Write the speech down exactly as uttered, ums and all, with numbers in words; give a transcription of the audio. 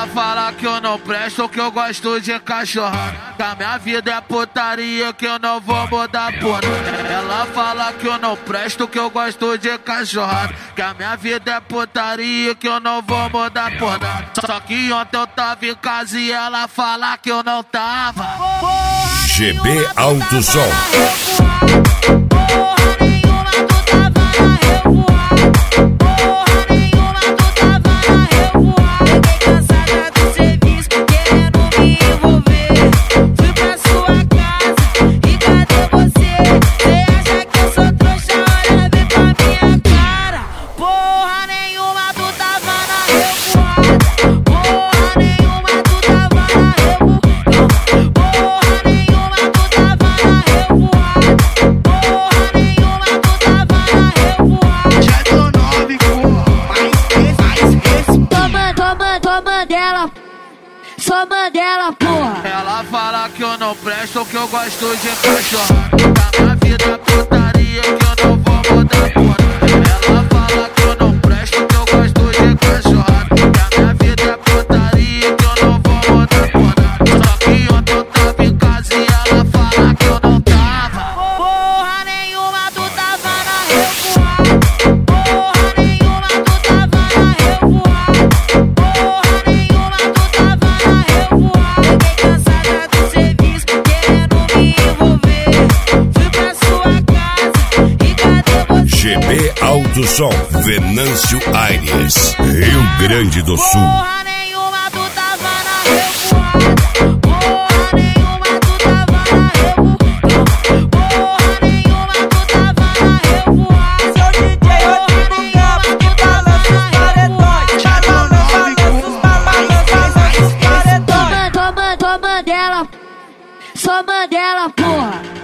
Ela fala que eu não presto, que eu gosto de cachorrada, que a minha vida é putaria, que eu não vou mudar por nada. Ela fala que eu não presto, que eu gosto de cachorrada, que a minha vida é putaria, que eu não vou mudar por nada. Só que ontem eu tava em casa e ela fala que eu não tava. G B Alto Som. Sou Mandela, porra. Ela fala que eu não presto, que eu gosto de cachorrada, que a minha vida é putaria, que eu não vou mudar por nada. Ela fala que eu não presto, que eu gosto de cachorrada, que a minha vida é putaria, que eu não vou mudar por nada. Só que ontem eu tava em casa e ela fala que eu não tava. Porra nenhuma, tu tava na revoada. Porra nenhuma, tu tava na revoada. Porra nenhuma, tu tava na revoada. Fiquei cansada do serviço, querendo me envolver. Fui pra sua casa e cadê você? G B Alto Som, Venâncio Aires, Rio Grande do Sul. Porra nenhuma, tu tava na revoada. Porra nenhuma, tu tava na revoada. Porra nenhuma, tu tava na revoada. Seu D J Rodrigo Gabo, que balança os paredões. Balança os balança os paredões. Sou Mandela, sou Mandela, porra.